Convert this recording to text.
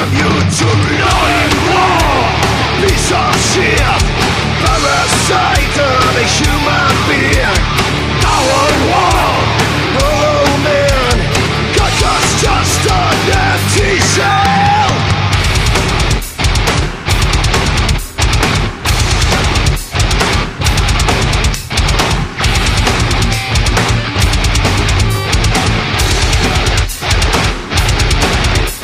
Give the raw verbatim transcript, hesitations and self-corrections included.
you to know it more. Piece of shit, parasite.